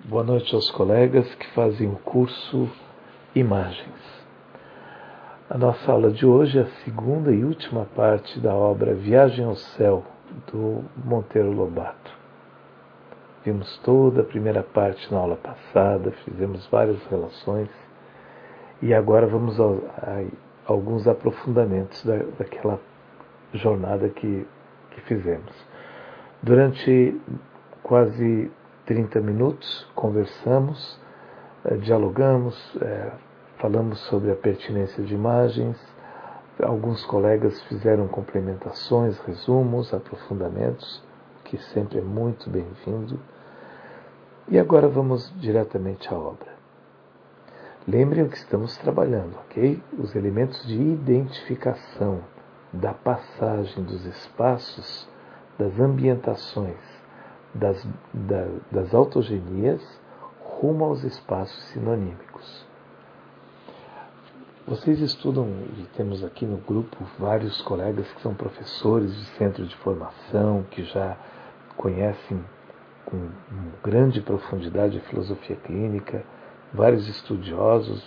Boa noite aos colegas que fazem o curso Imagens. A nossa aula de hoje é a segunda e última parte da obra Viagem ao Céu, do Monteiro Lobato. Vimos toda a primeira parte na aula passada, fizemos várias relações e agora vamos a alguns aprofundamentos daquela jornada que fizemos. Durante quase 30 minutos conversamos, dialogamos, falamos sobre a pertinência de imagens. Alguns colegas fizeram complementações, resumos, aprofundamentos, que sempre é muito bem-vindo. E agora vamos diretamente à obra. Lembrem o que estamos trabalhando, ok? Os elementos de identificação da passagem dos espaços, das ambientações, das autogenias rumo aos espaços sinonímicos. Vocês estudam, e temos aqui no grupo vários colegas que são professores de centro de formação, que já conhecem com grande profundidade a filosofia clínica, vários estudiosos.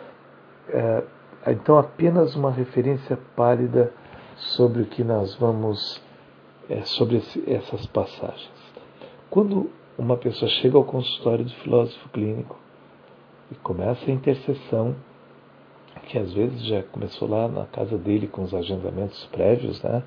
Então, apenas uma referência pálida sobre o que nós vamos, sobre essas passagens. Quando uma pessoa chega ao consultório do filósofo clínico e começa a intercessão, que às vezes já começou lá na casa dele com os agendamentos prévios, né?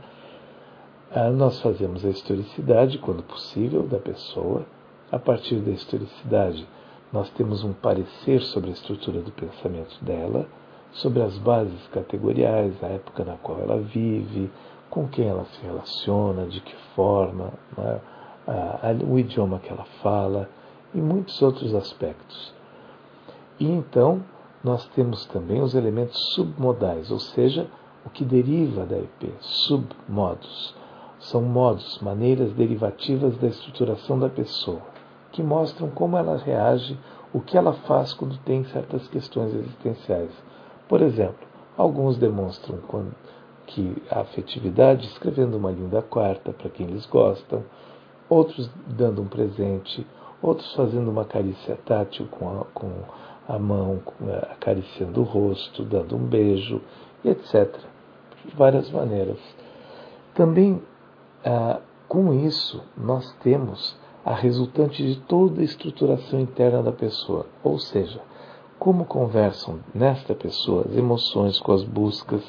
Nós fazemos a historicidade, quando possível, da pessoa. A partir da historicidade, nós temos um parecer sobre a estrutura do pensamento dela, sobre as bases categoriais, a época na qual ela vive, com quem ela se relaciona, de que forma, né? O idioma que ela fala e muitos outros aspectos. E então nós temos também os elementos submodais, ou seja, o que deriva da EP, submodos. São modos, maneiras derivativas da estruturação da pessoa, que mostram como ela reage, o que ela faz quando tem certas questões existenciais. Por exemplo, alguns demonstram que a afetividade escrevendo uma linda carta para quem eles gostam, outros dando um presente, outros fazendo uma carícia tátil com a mão, acariciando o rosto, dando um beijo, etc. De várias maneiras. Também, com isso, nós temos a resultante de toda a estruturação interna da pessoa, ou seja, como conversam nesta pessoa as emoções com as buscas,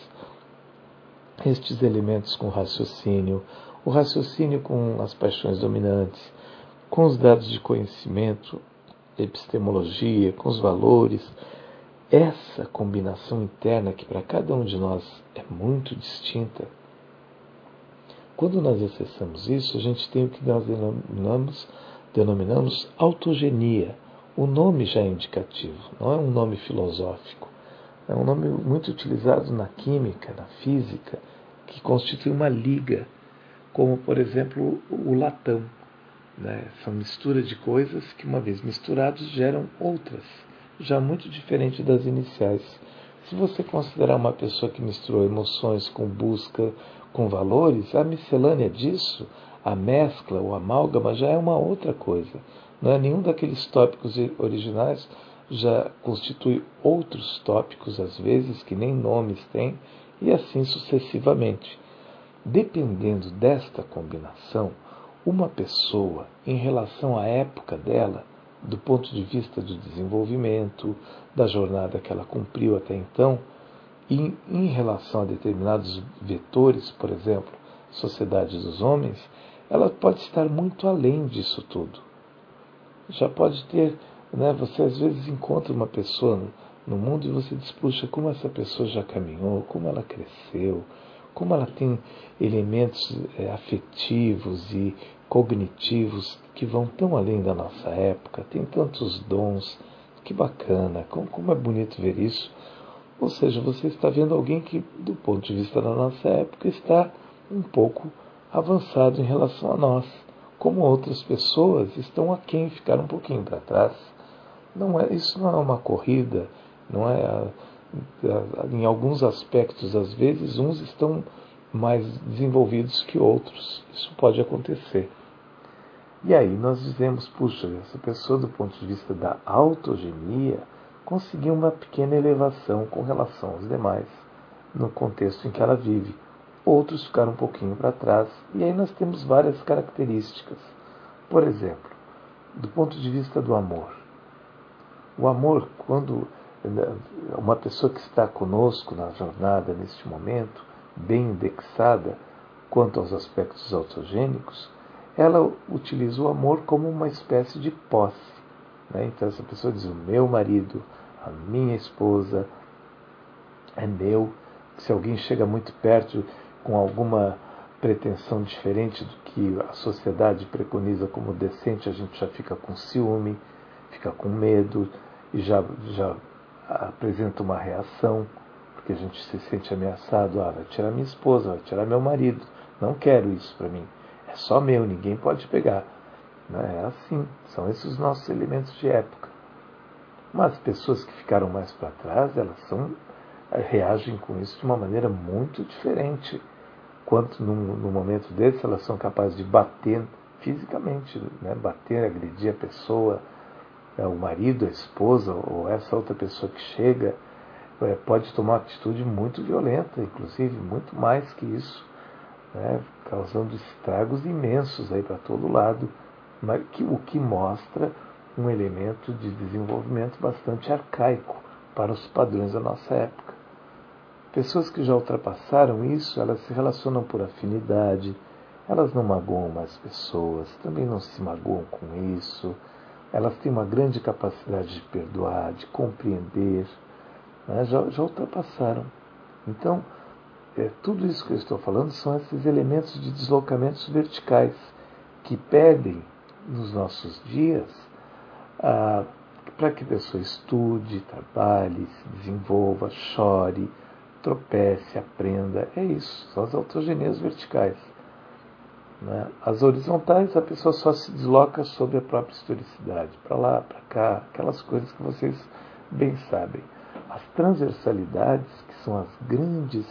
estes elementos com o raciocínio com as paixões dominantes, com os dados de conhecimento, epistemologia, com os valores. Essa combinação interna, que para cada um de nós é muito distinta, quando nós acessamos isso, a gente tem o que nós denominamos autogenia. O nome já é indicativo, não é um nome filosófico. É um nome muito utilizado na química, na física, que constitui uma liga, como, por exemplo, o latão. São mistura de coisas que, uma vez misturados, geram outras, já muito diferente das iniciais. Se você considerar uma pessoa que misturou emoções com busca, com valores, a miscelânea disso, a mescla, o amálgama, já é uma outra coisa. Não é nenhum daqueles tópicos originais, já constitui outros tópicos, às vezes, que nem nomes têm, e assim sucessivamente. Dependendo desta combinação, uma pessoa, em relação à época dela, do ponto de vista do desenvolvimento, da jornada que ela cumpriu até então, e em relação a determinados vetores, por exemplo, sociedade dos homens, ela pode estar muito além disso tudo. Já pode ter, você às vezes encontra uma pessoa no mundo e você diz, puxa, como essa pessoa já caminhou, como ela cresceu, como ela tem elementos afetivos e cognitivos que vão tão além da nossa época, tem tantos dons, que bacana, como é bonito ver isso. Ou seja, você está vendo alguém que, do ponto de vista da nossa época, está um pouco avançado em relação a nós, como outras pessoas estão aquém, ficaram um pouquinho para trás. Isso não é uma corrida, não é. Em alguns aspectos, às vezes, uns estão mais desenvolvidos que outros. Isso pode acontecer. E aí nós dizemos, puxa, essa pessoa do ponto de vista da autogenia conseguiu uma pequena elevação com relação aos demais no contexto em que ela vive. Outros ficaram um pouquinho para trás, e aí nós temos várias características. Por exemplo, do ponto de vista do amor. O amor, quando uma pessoa que está conosco na jornada, neste momento, bem indexada quanto aos aspectos autogênicos, ela utiliza o amor como uma espécie de posse. Né? Então essa pessoa diz, o meu marido, a minha esposa, é meu. Se alguém chega muito perto com alguma pretensão diferente do que a sociedade preconiza como decente, a gente já fica com ciúme, fica com medo e já apresenta uma reação, porque a gente se sente ameaçado. Vai tirar minha esposa, vai tirar meu marido. Não quero isso para mim. É só meu, ninguém pode pegar. É assim, são esses os nossos elementos de época. Mas pessoas que ficaram mais para trás, elas reagem com isso de uma maneira muito diferente. Quanto no momento desse, elas são capazes de bater fisicamente, né? Bater, agredir a pessoa, o marido, a esposa, ou essa outra pessoa que chega, pode tomar uma atitude muito violenta, inclusive, muito mais que isso, né? Causando estragos imensos aí para todo lado, o que mostra um elemento de desenvolvimento bastante arcaico para os padrões da nossa época. Pessoas que já ultrapassaram isso, elas se relacionam por afinidade, elas não magoam mais pessoas, também não se magoam com isso, elas têm uma grande capacidade de perdoar, de compreender, né? Já ultrapassaram. Então, tudo isso que eu estou falando são esses elementos de deslocamentos verticais que pedem nos nossos dias para que a pessoa estude, trabalhe, se desenvolva, chore, tropece, aprenda. É isso, são as autogenias verticais. Né? As horizontais, a pessoa só se desloca sobre a própria historicidade, para lá, para cá, aquelas coisas que vocês bem sabem. As transversalidades, que são as grandes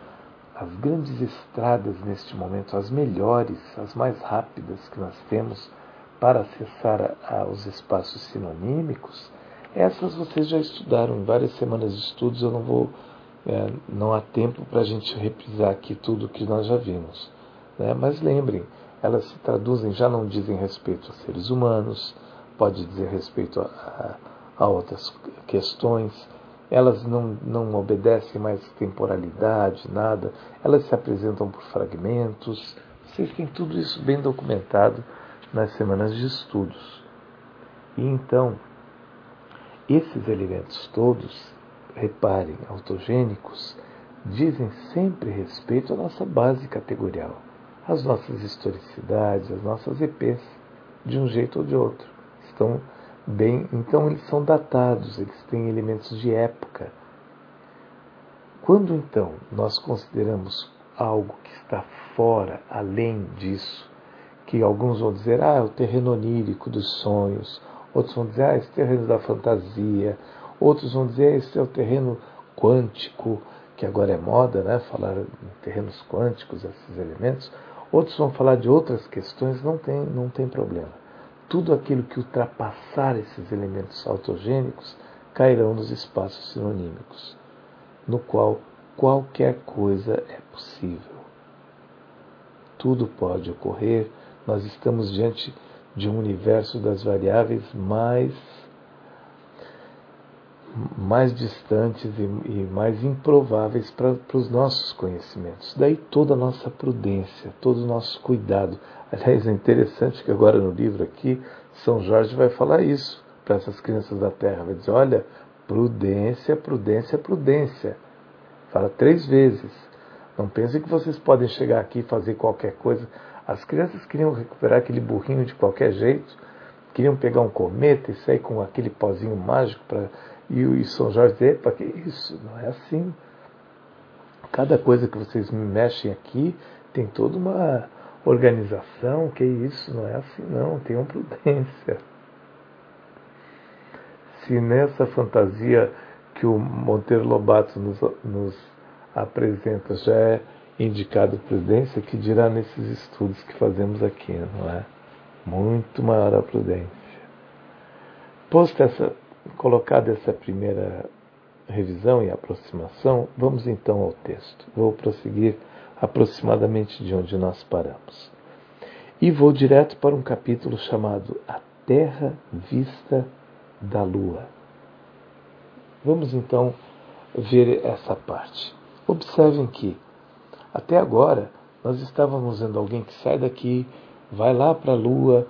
estradas neste momento, as melhores, as mais rápidas que nós temos para acessar os espaços sinonímicos, essas vocês já estudaram em várias semanas de estudos, eu não há tempo para a gente reprisar aqui tudo o que nós já vimos. Né? Mas lembrem, elas se traduzem, já não dizem respeito a seres humanos, pode dizer respeito a outras questões, elas não obedecem mais temporalidade, nada, elas se apresentam por fragmentos. Vocês têm tudo isso bem documentado nas semanas de estudos. E então, esses elementos todos, reparem, autogênicos, dizem sempre respeito à nossa base categorial, às nossas historicidades, às nossas EPs, de um jeito ou de outro. Então eles são datados, eles têm elementos de época. Quando então nós consideramos algo que está fora, além disso, que alguns vão dizer, é o terreno onírico dos sonhos, outros vão dizer, esse terreno da fantasia, outros vão dizer, esse é o terreno quântico, que agora é moda, né, falar em terrenos quânticos, esses elementos. Outros vão falar de outras questões, não tem problema. Tudo aquilo que ultrapassar esses elementos autogênicos cairão nos espaços sinonímicos, no qual qualquer coisa é possível. Tudo pode ocorrer, nós estamos diante de um universo das variáveis mais distantes e mais improváveis para os nossos conhecimentos. Daí toda a nossa prudência, todo o nosso cuidado. Aliás, é interessante que agora no livro aqui, São Jorge vai falar isso para essas crianças da Terra. Vai dizer, olha, prudência, prudência, prudência. Fala 3 vezes. Não pensem que vocês podem chegar aqui e fazer qualquer coisa. As crianças queriam recuperar aquele burrinho de qualquer jeito, queriam pegar um cometa e sair com aquele pozinho mágico e São Jorge dizer, epa, que isso? Não é assim. Cada coisa que vocês me mexem aqui tem toda uma organização, que isso? Não é assim não, tenham prudência. Se nessa fantasia que o Monteiro Lobato nos apresenta já é indicado prudência, que dirá nesses estudos que fazemos aqui, não é? muito maior a prudência. Colocada essa primeira revisão e aproximação, vamos então ao texto. Vou prosseguir aproximadamente de onde nós paramos. E vou direto para um capítulo chamado A Terra Vista da Lua. Vamos então ver essa parte. Observem que, até agora, nós estávamos vendo alguém que sai daqui, vai lá para a Lua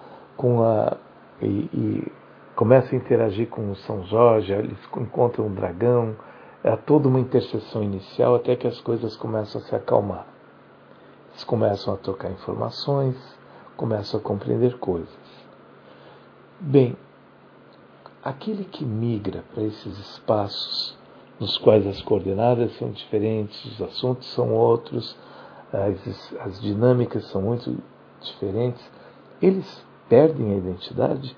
e começa a interagir com o São Jorge, eles encontram um dragão, é toda uma intercessão inicial até que as coisas começam a se acalmar. Eles começam a trocar informações, começam a compreender coisas. Bem, aquele que migra para esses espaços nos quais as coordenadas são diferentes, os assuntos são outros, as dinâmicas são muito diferentes, eles perdem a identidade?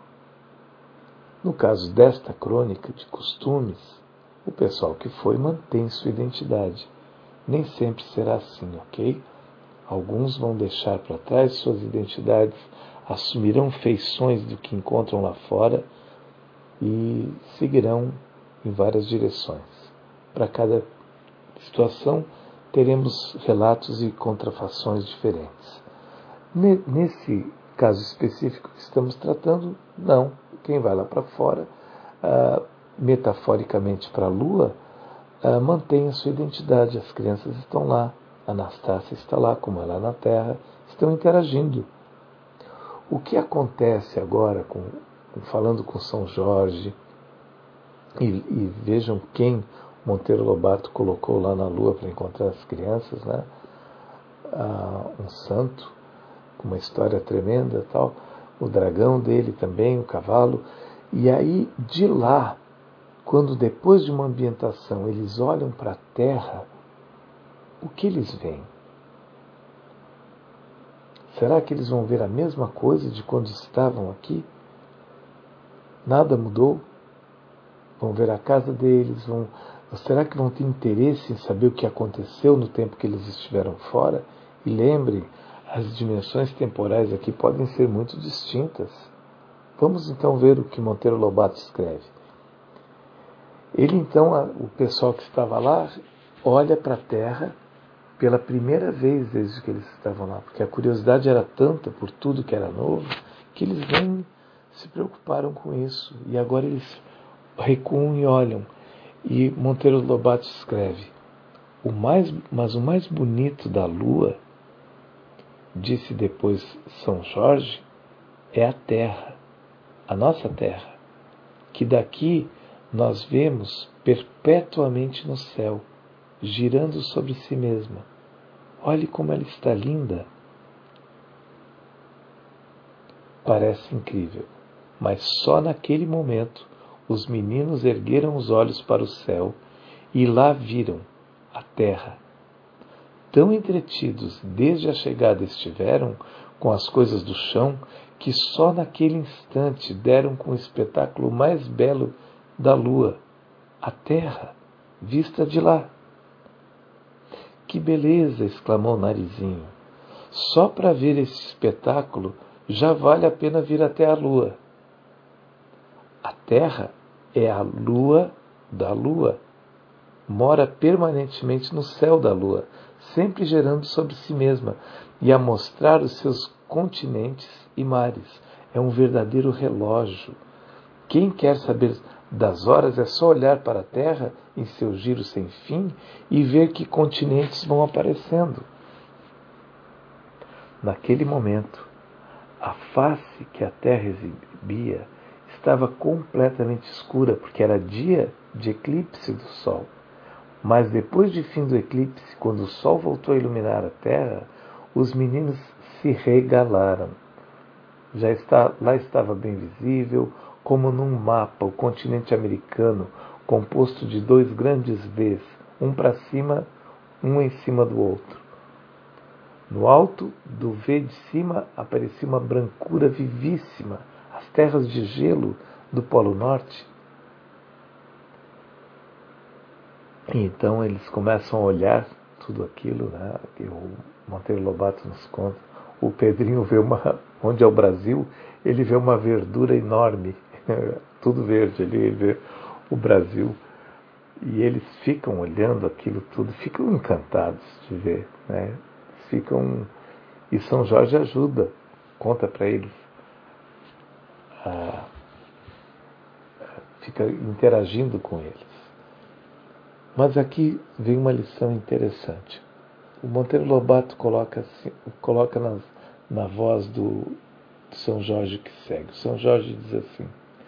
No caso desta crônica de costumes, o pessoal que foi mantém sua identidade. Nem sempre será assim, ok? Alguns vão deixar para trás suas identidades, assumirão feições do que encontram lá fora e seguirão em várias direções. Para cada situação, teremos relatos e contrafações diferentes. Nesse caso específico que estamos tratando, não. Quem vai lá para fora, metaforicamente para a Lua, mantém a sua identidade. As crianças estão lá, Anastácia está lá, como ela na Terra, estão interagindo. O que acontece agora, falando com São Jorge, e vejam quem Monteiro Lobato colocou lá na Lua para encontrar as crianças, né? Um santo, com uma história tremenda, tal, o dragão dele também, o cavalo, e aí de lá, quando depois de uma ambientação eles olham para a Terra, o que eles veem? Será que eles vão ver a mesma coisa de quando estavam aqui? Nada mudou? Vão ver a casa deles? Será que vão ter interesse em saber o que aconteceu no tempo que eles estiveram fora? E lembrem, as dimensões temporais aqui podem ser muito distintas. Vamos então ver o que Monteiro Lobato escreve. Ele então, o pessoal que estava lá, olha para a Terra pela primeira vez desde que eles estavam lá, porque a curiosidade era tanta por tudo que era novo, que eles nem se preocuparam com isso. E agora eles recuam e olham. E Monteiro Lobato escreve: mas o mais bonito da Lua, disse depois São Jorge, é a Terra, a nossa Terra, que daqui nós vemos perpetuamente no céu, girando sobre si mesma. Olhe como ela está linda. Parece incrível, mas só naquele momento os meninos ergueram os olhos para o céu e lá viram a Terra. Tão entretidos desde a chegada estiveram com as coisas do chão que só naquele instante deram com o espetáculo mais belo da Lua, a Terra, vista de lá. Que beleza! Exclamou Narizinho. Só para ver esse espetáculo já vale a pena vir até a Lua. A Terra é a Lua da Lua. Mora permanentemente no céu da Lua, sempre girando sobre si mesma e a mostrar os seus continentes e mares. É um verdadeiro relógio. Quem quer saber das horas é só olhar para a Terra em seu giro sem fim e ver que continentes vão aparecendo. Naquele momento, a face que a Terra exibia estava completamente escura, porque era dia de eclipse do Sol. Mas depois de fim do eclipse, quando o Sol voltou a iluminar a Terra, os meninos se regalaram. Lá estava bem visível, como num mapa, o continente americano, composto de dois grandes Vs, um para cima, um em cima do outro. No alto do V de cima aparecia uma brancura vivíssima, as terras de gelo do Polo Norte. E então eles começam a olhar tudo aquilo, né, que o Monteiro Lobato nos conta, o Pedrinho vê onde é o Brasil, ele vê uma verdura enorme, tudo verde ali, ele vê o Brasil. E eles ficam olhando aquilo tudo, ficam encantados de ver, né? E São Jorge ajuda, conta para eles, fica interagindo com eles. Mas aqui vem uma lição interessante. O Monteiro Lobato coloca na voz do São Jorge que segue. O São Jorge diz assim: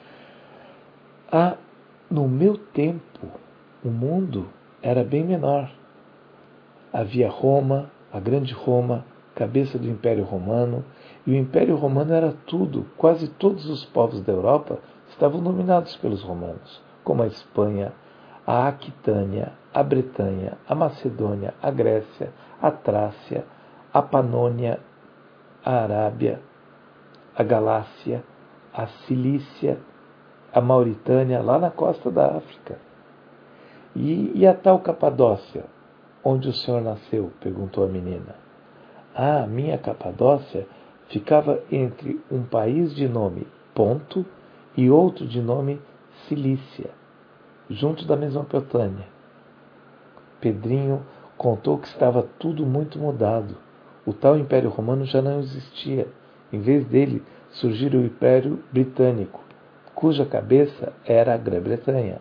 no meu tempo, o mundo era bem menor. Havia Roma, a grande Roma, cabeça do Império Romano, e o Império Romano era tudo. Quase todos os povos da Europa estavam dominados pelos romanos, como a Espanha, a Aquitânia, a Bretanha, a Macedônia, a Grécia, a Trácia, a Panônia, a Arábia, a Galácia, a Cilícia, a Mauritânia, lá na costa da África. E a tal Capadócia, onde o senhor nasceu? Perguntou a menina. Minha Capadócia ficava entre um país de nome Ponto e outro de nome Cilícia, junto da Mesopotâmia. Pedrinho contou que estava tudo muito mudado. O tal Império Romano já não existia. Em vez dele, surgira o Império Britânico, cuja cabeça era a Grã-Bretanha.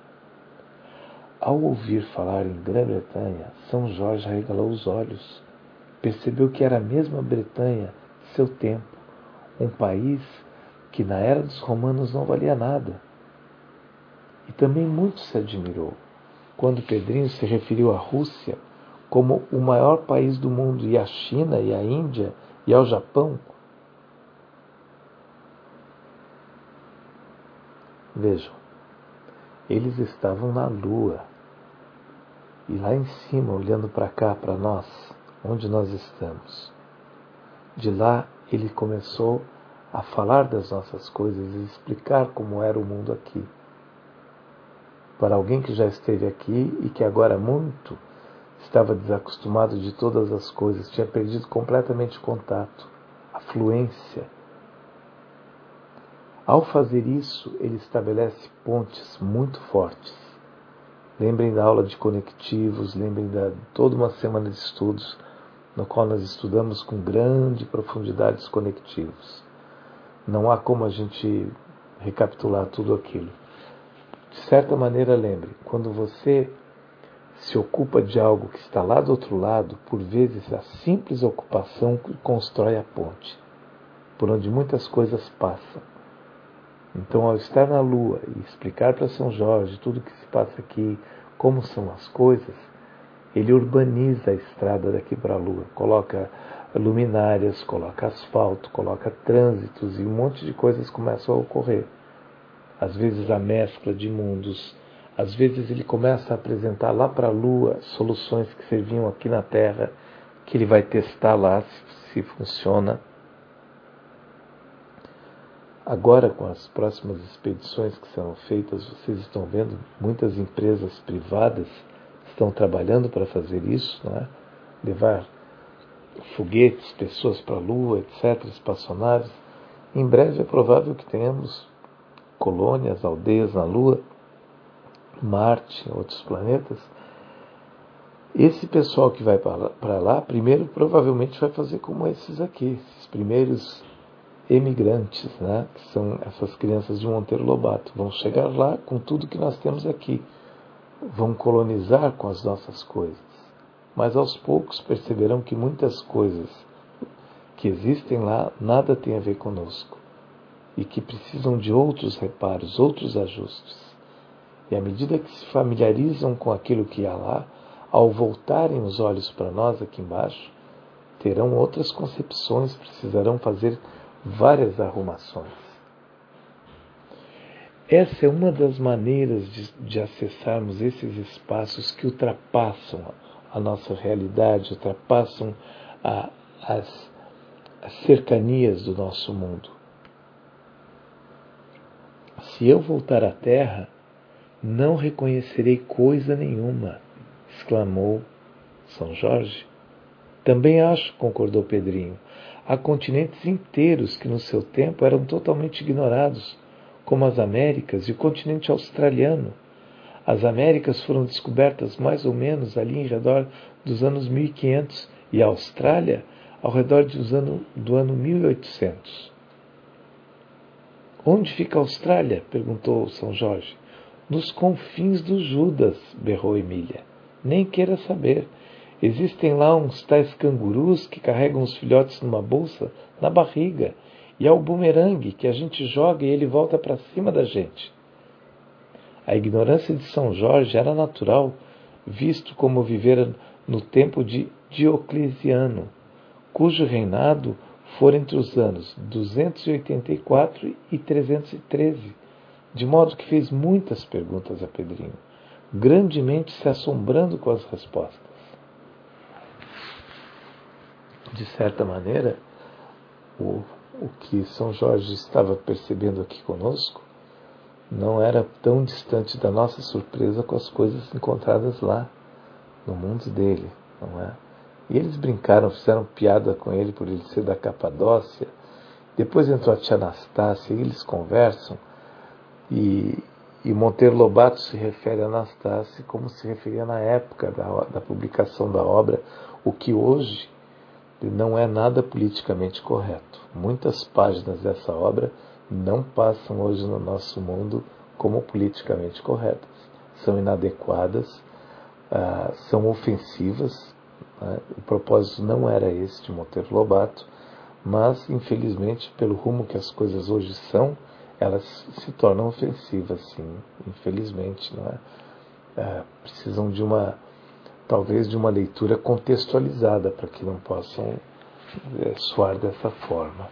Ao ouvir falar em Grã-Bretanha, São Jorge arregalou os olhos. Percebeu que era a mesma Bretanha de seu tempo, um país que na era dos romanos não valia nada. E também muito se admirou quando Pedrinho se referiu à Rússia como o maior país do mundo, e à China, e à Índia, e ao Japão. Vejam, eles estavam na Lua. E lá em cima, olhando para cá, para nós, onde nós estamos. De lá, ele começou a falar das nossas coisas e explicar como era o mundo aqui. Para alguém que já esteve aqui e que agora muito estava desacostumado de todas as coisas, tinha perdido completamente o contato, a fluência. Ao fazer isso, ele estabelece pontes muito fortes. Lembrem da aula de conectivos, lembrem de toda uma semana de estudos, no qual nós estudamos com grande profundidade os conectivos. Não há como a gente recapitular tudo aquilo. De certa maneira, lembre, quando você se ocupa de algo que está lá do outro lado, por vezes a simples ocupação constrói a ponte, por onde muitas coisas passam. Então, ao estar na Lua e explicar para São Jorge tudo o que se passa aqui, como são as coisas, ele urbaniza a estrada daqui para a Lua, coloca luminárias, coloca asfalto, coloca trânsitos e um monte de coisas começam a ocorrer. Às vezes a mescla de mundos, às vezes ele começa a apresentar lá para a Lua soluções que serviam aqui na Terra, que ele vai testar lá se funciona. Agora, com as próximas expedições que serão feitas, vocês estão vendo, muitas empresas privadas estão trabalhando para fazer isso, não é? Levar foguetes, pessoas para a Lua, etc., espaçonaves. Em breve é provável que tenhamos colônias, aldeias na Lua, Marte, outros planetas. Esse pessoal que vai para lá, primeiro provavelmente vai fazer como esses aqui, esses primeiros emigrantes, né? Que são essas crianças de Monteiro Lobato. Vão chegar lá com tudo que nós temos aqui. Vão colonizar com as nossas coisas. Mas aos poucos perceberão que muitas coisas que existem lá nada tem a ver conosco. E que precisam de outros reparos, outros ajustes. E à medida que se familiarizam com aquilo que há lá, ao voltarem os olhos para nós aqui embaixo, terão outras concepções, precisarão fazer várias arrumações. Essa é uma das maneiras de acessarmos esses espaços que ultrapassam a nossa realidade, ultrapassam as cercanias do nosso mundo. Se eu voltar à Terra, não reconhecerei coisa nenhuma, exclamou São Jorge. Também acho, concordou Pedrinho. há continentes inteiros que no seu tempo eram totalmente ignorados, como as Américas e o continente australiano. As Américas foram descobertas mais ou menos ali em redor dos anos 1500 e a Austrália ao redor do ano 1800. Onde fica a Austrália? Perguntou São Jorge. Nos confins do Judas, berrou Emília. Nem queira saber. Existem lá uns tais cangurus que carregam os filhotes numa bolsa, na barriga, e há o bumerangue que a gente joga e ele volta para cima da gente. A ignorância de São Jorge era natural, visto como vivera no tempo de Diocleciano, cujo reinado fora entre os anos 284 e 313, de modo que fez muitas perguntas a Pedrinho, grandemente se assombrando com as respostas. De certa maneira, o que São Jorge estava percebendo aqui conosco não era tão distante da nossa surpresa com as coisas encontradas lá, no mundo dele, não é? E eles brincaram, fizeram piada com ele por ele ser da Capadócia. Depois entrou a tia Anastácia e eles conversam. E Monteiro Lobato se refere a Anastácia como se referia na época da publicação da obra, o que hoje não é nada politicamente correto. Muitas páginas dessa obra não passam hoje no nosso mundo como politicamente corretas. São inadequadas, são ofensivas. O propósito não era esse de Monteiro Lobato, mas, infelizmente, pelo rumo que as coisas hoje são, elas se tornam ofensivas, sim, infelizmente, não é? Precisam talvez de uma leitura contextualizada para que não possam soar dessa forma.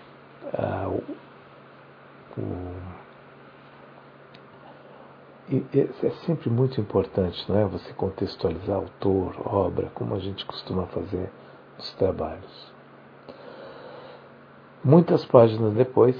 E é sempre muito importante, não é? Você contextualizar autor, obra, como a gente costuma fazer nos trabalhos. Muitas páginas depois,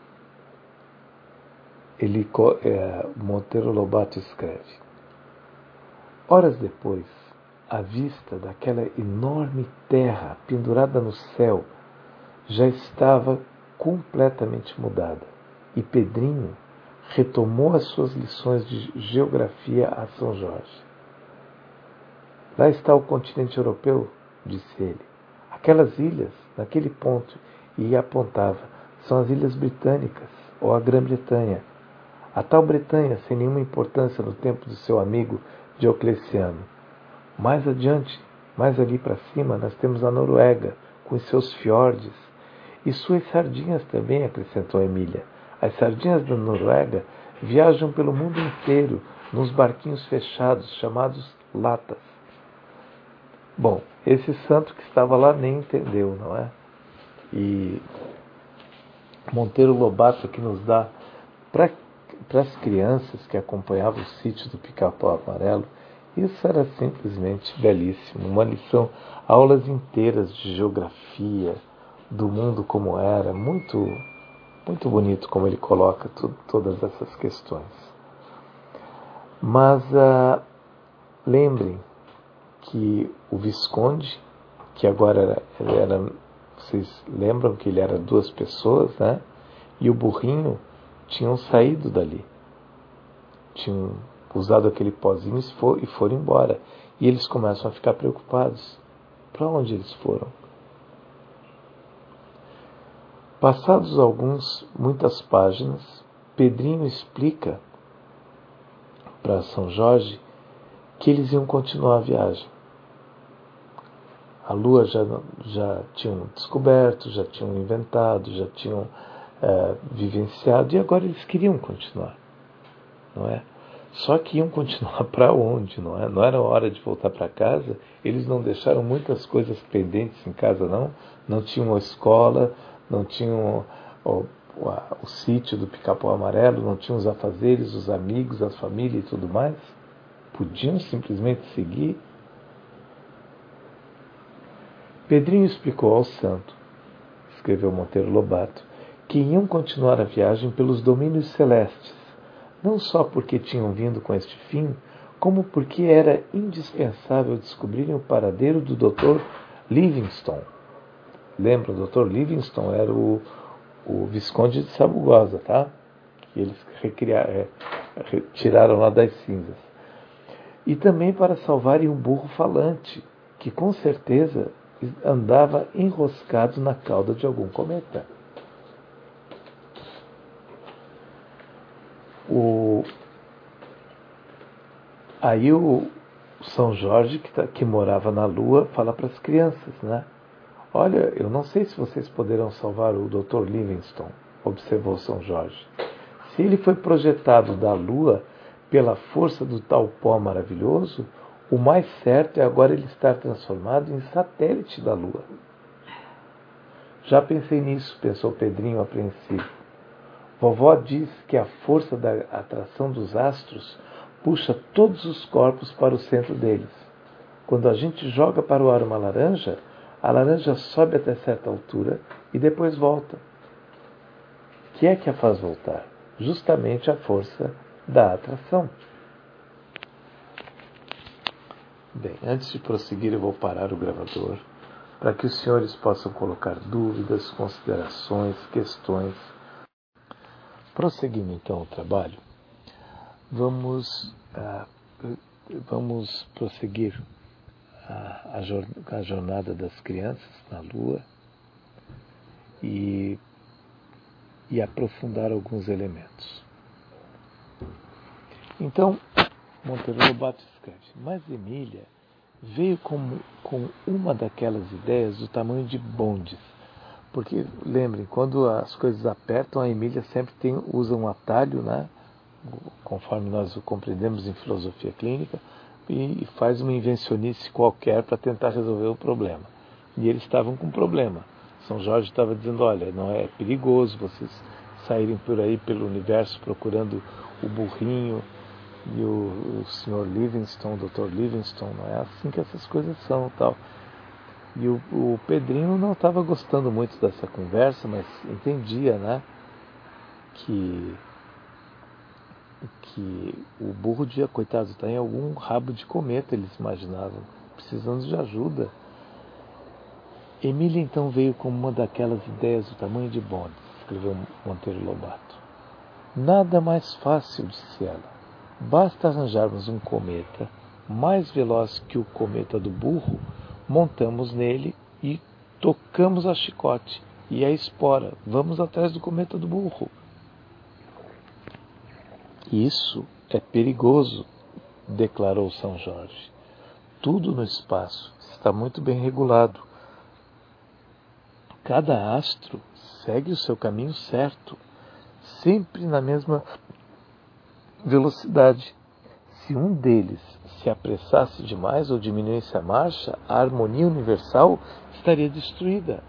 Monteiro Lobato escreve: horas depois, a vista daquela enorme terra pendurada no céu já estava completamente mudada, e Pedrinho retomou as suas lições de geografia a São Jorge. Lá está o continente europeu, disse ele. Aquelas ilhas, naquele ponto, e apontava, são as Ilhas Britânicas, ou a Grã-Bretanha. A tal Bretanha, sem nenhuma importância no tempo do seu amigo Diocleciano. Mais adiante, mais ali para cima, nós temos a Noruega, com os seus fiordes, e suas sardinhas também, acrescentou Emília. As sardinhas da Noruega viajam pelo mundo inteiro nos barquinhos fechados chamados latas. Bom, esse santo que estava lá nem entendeu, não é? E Monteiro Lobato que nos dá, para as crianças que acompanhavam o sítio do Pica-Pau Amarelo, isso era simplesmente belíssimo. Uma lição, aulas inteiras de geografia, do mundo como era, muito, muito bonito como ele coloca todas essas questões. Mas lembrem que o Visconde, que agora era, vocês lembram que ele era 2 pessoas, né? E o burrinho tinham saído dali, tinham usado aquele pozinho e foram embora. E eles começam a ficar preocupados. Para onde eles foram? Passados muitas páginas, Pedrinho explica para São Jorge que eles iam continuar a viagem. A Lua já tinham descoberto, já tinham inventado, já tinham vivenciado, e agora eles queriam continuar, não é? Só que iam continuar para onde, não é? Não era hora de voltar para casa. Eles não deixaram muitas coisas pendentes em casa, não. Não tinham uma escola, não tinham o sítio do Pica-Pau Amarelo, não tinham os afazeres, os amigos, a família e tudo mais. Podiam simplesmente seguir. Pedrinho explicou ao santo, escreveu Monteiro Lobato, que iam continuar a viagem pelos domínios celestes, não só porque tinham vindo com este fim, como porque era indispensável descobrirem o paradeiro do Dr. Livingstone. lembra, o Dr. Livingstone era o Visconde de Sabugosa, tá? Que eles tiraram lá das cinzas. E também para salvarem um burro falante, que com certeza andava enroscado na cauda de algum cometa. Aí o São Jorge, que morava na Lua, fala para as crianças, né? Olha, eu não sei se vocês poderão salvar o Dr. Livingstone, observou São Jorge. Se ele foi projetado da Lua pela força do tal pó maravilhoso, o mais certo é agora ele estar transformado em satélite da Lua. Já pensei nisso, pensou Pedrinho apreensivo. Vovó diz que a força da atração dos astros puxa todos os corpos para o centro deles. Quando a gente joga para o ar uma laranja, a laranja sobe até certa altura e depois volta. O que é que a faz voltar? Justamente a força da atração. Bem, antes de prosseguir, eu vou parar o gravador para que os senhores possam colocar dúvidas, considerações, questões. Prosseguindo então o trabalho, vamos prosseguir a jornada das crianças na Lua e aprofundar alguns elementos. Então, Monteiro Lobato escreve, mas Emília veio com uma daquelas ideias do tamanho de bondes. Porque, lembrem, quando as coisas apertam, a Emília sempre usa um atalho, né? Conforme nós o compreendemos em filosofia clínica, e faz uma invencionice qualquer para tentar resolver o problema. E eles estavam com um problema. São Jorge estava dizendo, olha, não é perigoso vocês saírem por aí pelo universo procurando o burrinho e o Sr. Livingstone, o Dr. Livingstone, não é assim que essas coisas são, tal. E o Pedrinho não estava gostando muito dessa conversa, mas entendia, né, que o burro devia, coitado, estar em algum rabo de cometa, eles imaginavam, precisando de ajuda. Emília então veio com uma daquelas ideias do tamanho de bondes, escreveu Monteiro Lobato. Nada mais fácil, disse ela. Basta arranjarmos um cometa mais veloz que o cometa do burro, montamos nele e tocamos a chicote e a espora. Vamos atrás do cometa do burro. Isso é perigoso, declarou São Jorge. Tudo no espaço está muito bem regulado. Cada astro segue o seu caminho certo, sempre na mesma velocidade. Se um deles se apressasse demais ou diminuísse a marcha, a harmonia universal estaria destruída.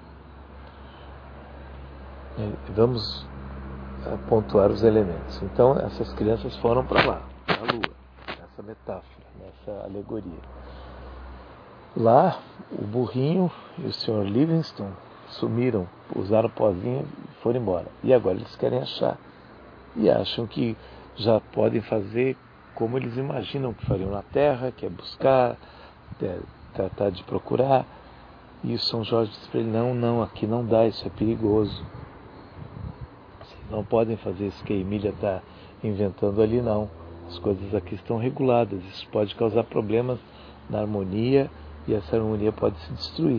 Vamos pontuar os elementos. Então, essas crianças foram para lá, para a Lua, nessa metáfora, nessa alegoria. Lá, o burrinho e o Sr. Livingstone sumiram, usaram pozinho e foram embora. E agora eles querem achar. E acham que já podem fazer como eles imaginam que fariam na Terra, que é buscar, tratar de procurar. E o São Jorge disse para ele, não, aqui não dá, isso é perigoso. Não podem fazer isso que a Emília está inventando ali, não. As coisas aqui estão reguladas. Isso pode causar problemas na harmonia e essa harmonia pode se destruir.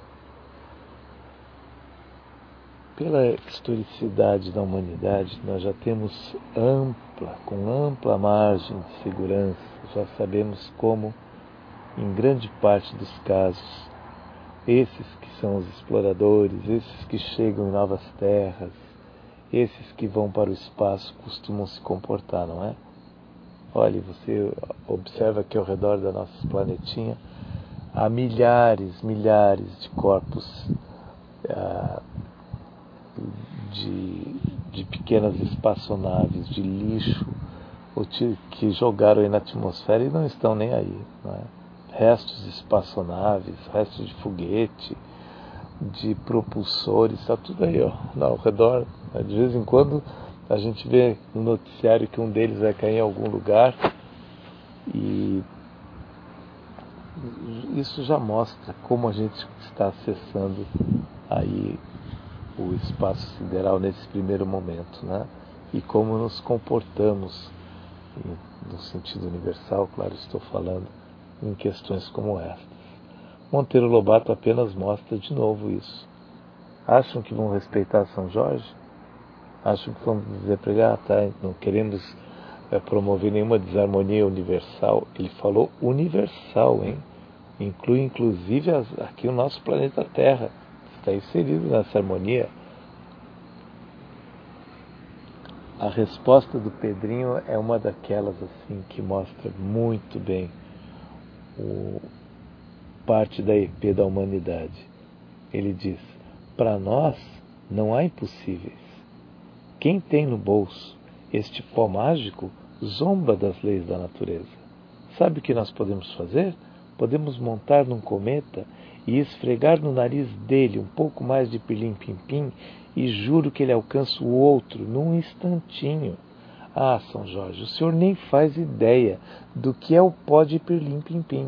Pela historicidade da humanidade, nós já temos com ampla margem de segurança, já sabemos como, em grande parte dos casos, esses que são os exploradores, esses que chegam em novas terras, esses que vão para o espaço costumam se comportar, não é? Olha, você observa que ao redor da nossa planetinha há milhares de corpos de pequenas espaçonaves, de lixo, que jogaram aí na atmosfera e não estão nem aí, não é? Restos de espaçonaves, restos de foguete, de propulsores, está tudo aí, ó, ao redor. De vez em quando a gente vê no noticiário que um deles vai cair em algum lugar e isso já mostra como a gente está acessando aí o espaço sideral nesse primeiro momento, né? E como nos comportamos no sentido universal, claro, estou falando em questões como estas. Monteiro Lobato apenas mostra de novo isso. Acham que vão respeitar São Jorge? Acham que vão dizer para ele, tá, não queremos promover nenhuma desarmonia universal? Ele falou universal, hein? Inclui inclusive aqui o nosso planeta Terra. Está inserido nessa harmonia. A resposta do Pedrinho é uma daquelas assim que mostra muito bem parte da EP da humanidade. Ele diz: para nós não há impossíveis. Quem tem no bolso este pó mágico zomba das leis da natureza. Sabe o que nós podemos fazer? Podemos montar num cometa e esfregar no nariz dele um pouco mais de pirlim-pim-pim e juro que ele alcança o outro num instantinho. Ah, São Jorge, o senhor nem faz ideia do que é o pó de pirlim-pim-pim.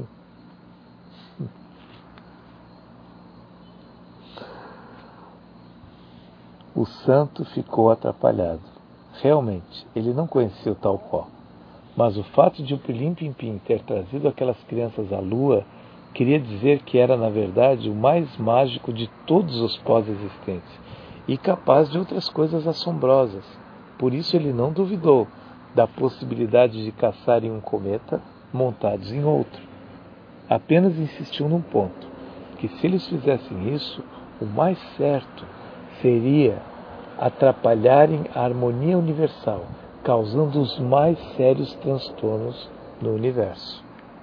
O santo ficou atrapalhado. Realmente, ele não conhecia o tal pó. Mas o fato de o pirlim-pim-pim ter trazido aquelas crianças à lua queria dizer que era, na verdade, o mais mágico de todos os pós existentes e capaz de outras coisas assombrosas. Por isso ele não duvidou da possibilidade de caçarem um cometa montados em outro. Apenas insistiu num ponto, que se eles fizessem isso, o mais certo seria atrapalharem a harmonia universal, causando os mais sérios transtornos no universo.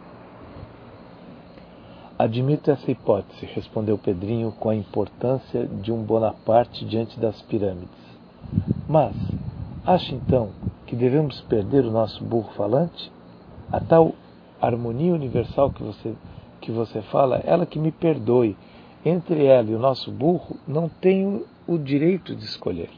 Admito essa hipótese, respondeu Pedrinho com a importância de um Bonaparte diante das pirâmides. Mas, acha então que devemos perder o nosso burro falante? A tal harmonia universal que você fala, ela que me perdoe, entre ela e o nosso burro, não tenho o direito de escolher.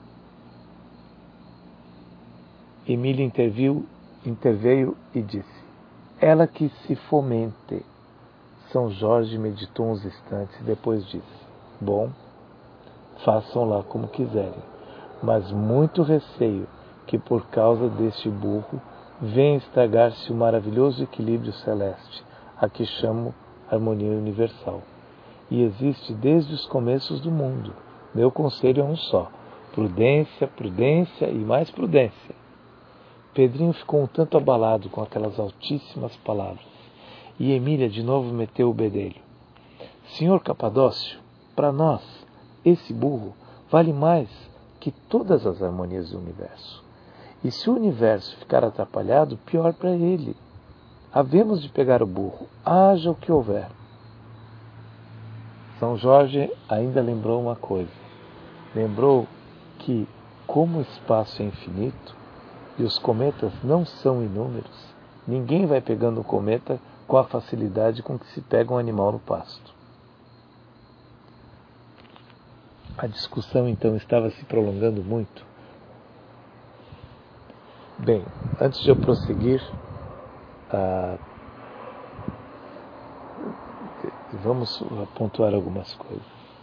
Emília interveio e disse: ela que se fomente. São Jorge meditou uns instantes e depois disse: bom, façam lá como quiserem, mas muito receio que por causa deste burro venha estragar-se o maravilhoso equilíbrio celeste, a que chamo harmonia universal. E existe desde os começos do mundo. Meu conselho é um só: prudência, prudência e mais prudência. Pedrinho ficou um tanto abalado com aquelas altíssimas palavras. E Emília de novo meteu o bedelho. Senhor Capadócio, para nós, esse burro vale mais que todas as harmonias do universo. E se o universo ficar atrapalhado, pior para ele. Havemos de pegar o burro, haja o que houver. São Jorge ainda lembrou uma coisa. Lembrou que, como o espaço é infinito e os cometas não são inúmeros, ninguém vai pegando o cometa com a facilidade com que se pega um animal no pasto. A discussão então estava se prolongando muito. Bem, antes de eu prosseguir, vamos pontuar algumas coisas.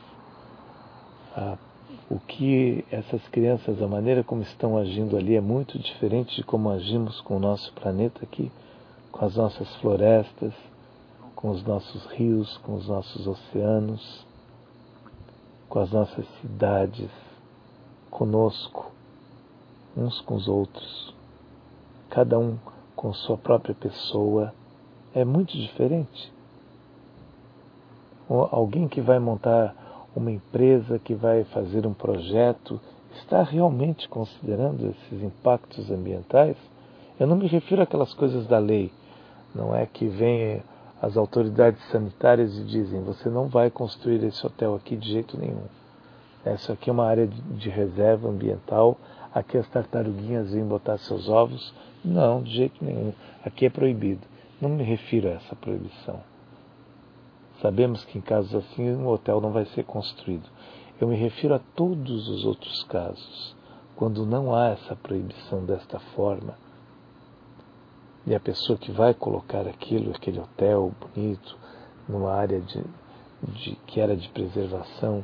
O que essas crianças, a maneira como estão agindo ali é muito diferente de como agimos com o nosso planeta aqui, com as nossas florestas, com os nossos rios, com os nossos oceanos, com as nossas cidades, conosco, uns com os outros, cada um com sua própria pessoa, é muito diferente. Alguém que vai montar uma empresa, que vai fazer um projeto, está realmente considerando esses impactos ambientais? Eu não me refiro àquelas coisas da lei. Não é que vêm as autoridades sanitárias e dizem: você não vai construir esse hotel aqui de jeito nenhum. Essa aqui é uma área de reserva ambiental, aqui as tartaruguinhas vêm botar seus ovos. Não, de jeito nenhum. Aqui é proibido. Não me refiro a essa proibição. Sabemos que em casos assim um hotel não vai ser construído. Eu me refiro a todos os outros casos, quando não há essa proibição desta forma, e a pessoa que vai colocar aquilo, aquele hotel bonito, numa área que era de preservação,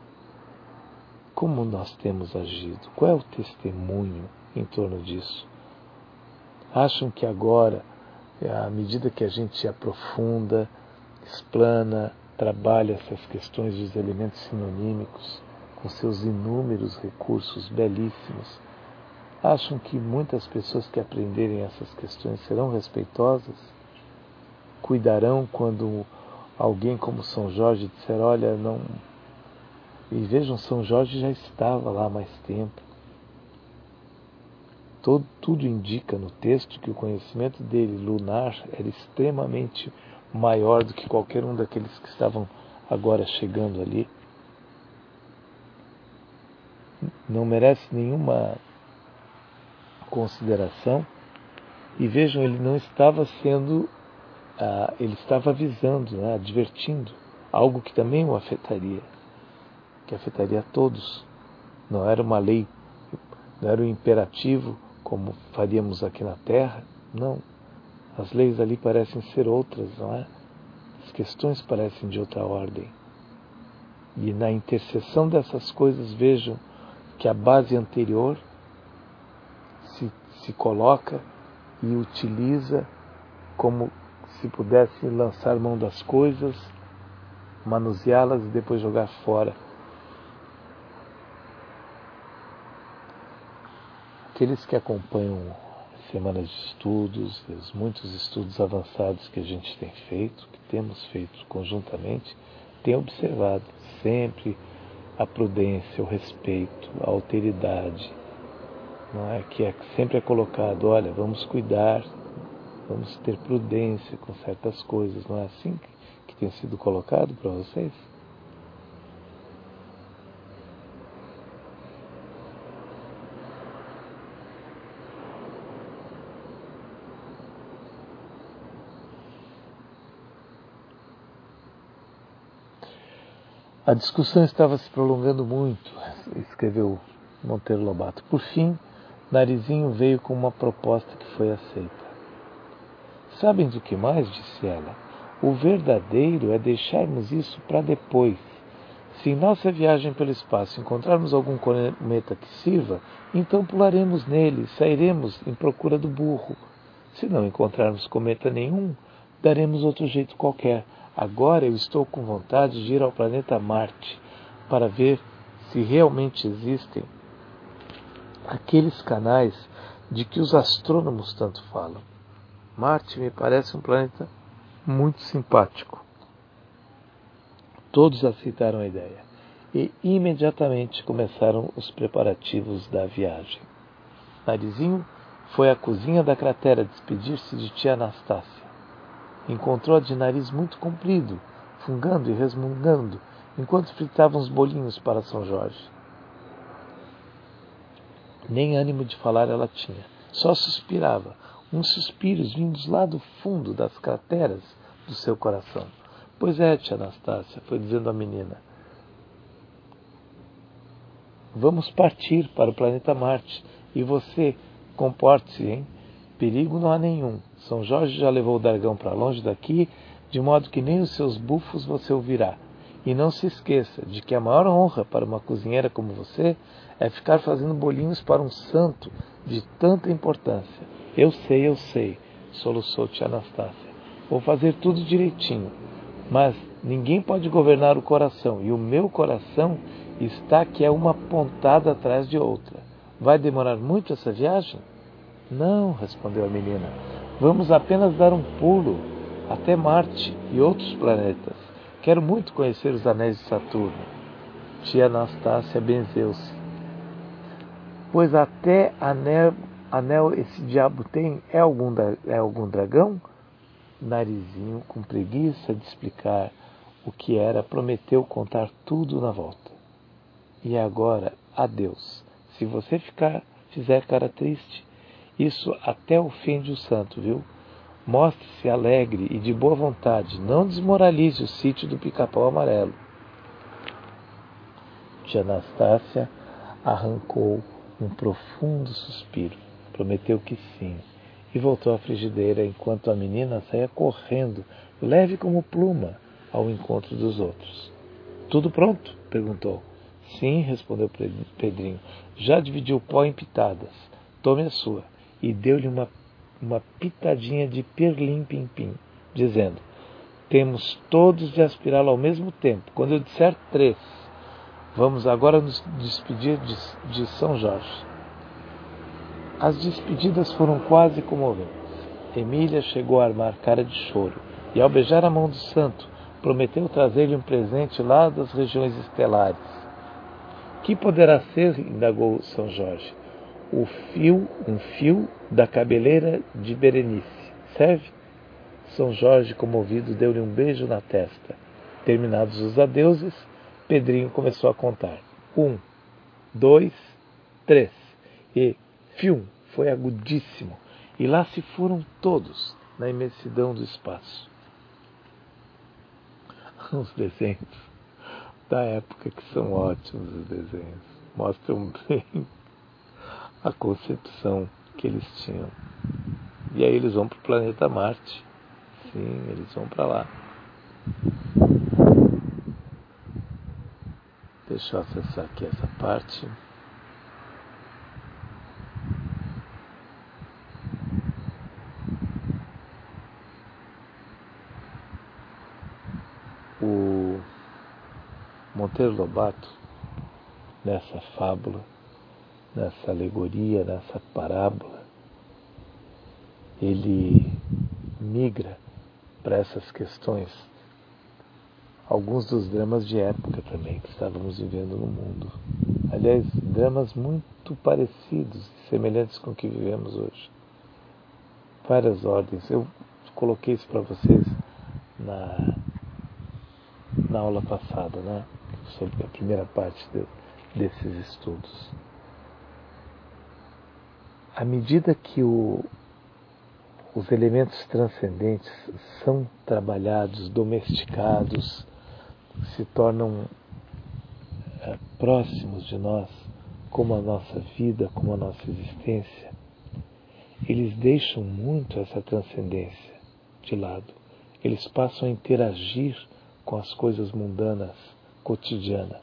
como nós temos agido? Qual é o testemunho em torno disso? Acham que agora, à medida que a gente aprofunda, explana, trabalha essas questões dos elementos sinonímicos, com seus inúmeros recursos belíssimos, acham que muitas pessoas que aprenderem essas questões serão respeitosas? Cuidarão quando alguém como São Jorge disser, olha, não... E vejam, São Jorge já estava lá há mais tempo. Tudo indica no texto que o conhecimento dele, lunar, era extremamente maior do que qualquer um daqueles que estavam agora chegando ali. Não merece nenhuma consideração. E vejam, ele não estava sendo... ele estava avisando, né, advertindo, algo que também o afetaria, que afetaria a todos. Não era uma lei, não era um imperativo como faríamos aqui na Terra, não. As leis ali parecem ser outras, não é? As questões parecem de outra ordem. E na interseção dessas coisas, vejam que a base anterior se coloca e utiliza como se pudesse lançar mão das coisas, manuseá-las e depois jogar fora. Aqueles que acompanham semanas de estudos, os muitos estudos avançados que a gente tem feito, que temos feito conjuntamente, têm observado sempre a prudência, o respeito, a alteridade, não é? Que sempre é colocado, olha, vamos cuidar, vamos ter prudência com certas coisas, não é assim que tem sido colocado para vocês? A discussão estava se prolongando muito, escreveu Monteiro Lobato. Por fim, Narizinho veio com uma proposta que foi aceita. Sabem do que mais? Disse ela. O verdadeiro é deixarmos isso para depois. Se em nossa viagem pelo espaço encontrarmos algum cometa que sirva, então pularemos nele e sairemos em procura do burro. Se não encontrarmos cometa nenhum, daremos outro jeito qualquer. Agora eu estou com vontade de ir ao planeta Marte para ver se realmente existem aqueles canais de que os astrônomos tanto falam. Marte me parece um planeta muito simpático. Todos aceitaram a ideia e imediatamente começaram os preparativos da viagem. Narizinho foi à cozinha da cratera despedir-se de tia Anastácia. Encontrou-a de nariz muito comprido, fungando e resmungando, enquanto fritavam os bolinhos para São Jorge. Nem ânimo de falar ela tinha, só suspirava, uns suspiros vindos lá do fundo das crateras do seu coração. Pois é, tia Anastácia, foi dizendo a menina. Vamos partir para o planeta Marte, e você, comporte-se, hein? Perigo não há nenhum. São Jorge já levou o dragão para longe daqui, de modo que nem os seus bufos você ouvirá. E não se esqueça de que a maior honra para uma cozinheira como você é ficar fazendo bolinhos para um santo de tanta importância. Eu sei, soluçou tia Anastácia. Vou fazer tudo direitinho. Mas ninguém pode governar o coração, e o meu coração está que é uma pontada atrás de outra. Vai demorar muito essa viagem? Não, respondeu a menina. Vamos apenas dar um pulo até Marte e outros planetas. Quero muito conhecer os anéis de Saturno. Tia Anastácia benzeu-se. Pois até anel esse diabo tem? É algum dragão? Narizinho, com preguiça de explicar o que era, prometeu contar tudo na volta. E agora, adeus. Se você fizer cara triste, isso até ofende o santo, viu? Mostre-se alegre e de boa vontade. Não desmoralize o sítio do Pica-Pau Amarelo. Tia Anastácia arrancou um profundo suspiro. Prometeu que sim. E voltou à frigideira enquanto a menina saía correndo, leve como pluma, ao encontro dos outros. Tudo pronto? Perguntou. Sim, respondeu Pedrinho. Já dividi o pó em pitadas. Tome a sua. E deu-lhe uma pitadinha de pirlim-pim-pim, dizendo: temos todos de aspirá-lo ao mesmo tempo. Quando eu disser 3, vamos agora nos despedir de São Jorge. As despedidas foram quase comoventes. Emília chegou a armar cara de choro e, ao beijar a mão do santo, prometeu trazer-lhe um presente lá das regiões estelares. Que poderá ser? Indagou São Jorge. Um fio da cabeleira de Berenice. Serve? São Jorge, comovido, deu-lhe um beijo na testa. Terminados os adeuses, Pedrinho começou a contar. 1, 2, 3. E, fium, foi agudíssimo. E lá se foram todos, na imensidão do espaço. Os desenhos da época, que são ótimos, os desenhos. Mostram bem a concepção que eles tinham. E aí eles vão para o planeta Marte. Sim, eles vão para lá. Deixa eu acessar aqui essa parte. O Monteiro Lobato, nessa fábula, nessa alegoria, nessa parábola, ele migra para essas questões, alguns dos dramas de época também que estávamos vivendo no mundo. Aliás, dramas muito parecidos, semelhantes com o que vivemos hoje. Várias ordens. Eu coloquei isso para vocês na aula passada, né? Sobre a primeira parte desses estudos. À medida que os elementos transcendentes são trabalhados, domesticados, se tornam próximos de nós, como a nossa vida, como a nossa existência, eles deixam muito essa transcendência de lado. Eles passam a interagir com as coisas mundanas, cotidianas.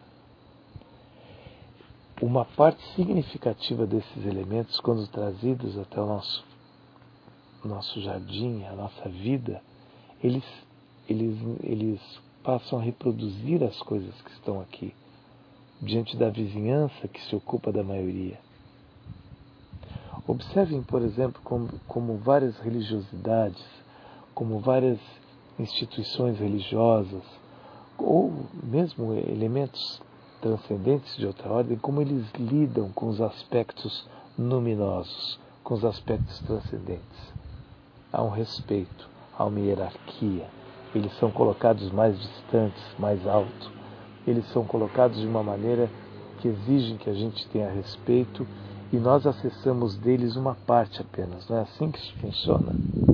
Uma parte significativa desses elementos, quando trazidos até o nosso jardim, a nossa vida, eles passam a reproduzir as coisas que estão aqui, diante da vizinhança que se ocupa da maioria. Observem, por exemplo, como várias religiosidades, como várias instituições religiosas, ou mesmo elementos transcendentes de outra ordem, como eles lidam com os aspectos luminosos, com os aspectos transcendentes. Há um respeito, há uma hierarquia. Eles são colocados mais distantes, mais alto. Eles são colocados de uma maneira que exigem que a gente tenha respeito e nós acessamos deles uma parte apenas. Não é assim que isso funciona?